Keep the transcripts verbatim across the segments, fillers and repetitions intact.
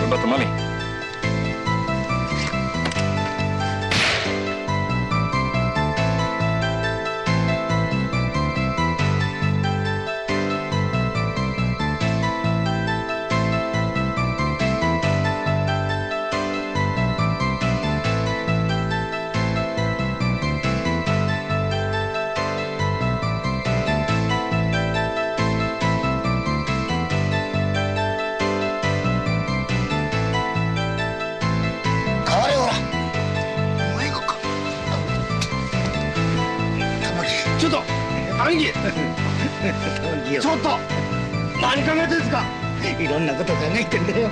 about the money? ちょっと兄貴ちょっと何考えてんですか。 いろんなこと考えてんだよ。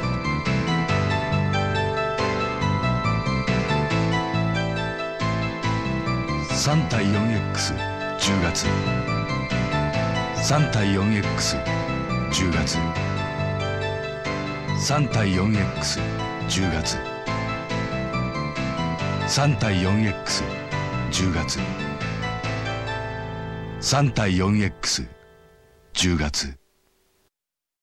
さん対 よんエックスじゅうがつさん対 よんエックスじゅうがつさん対 よんエックスじゅうがつさん対 よんエックスじゅうがつさん対 よんエックスじゅうがつ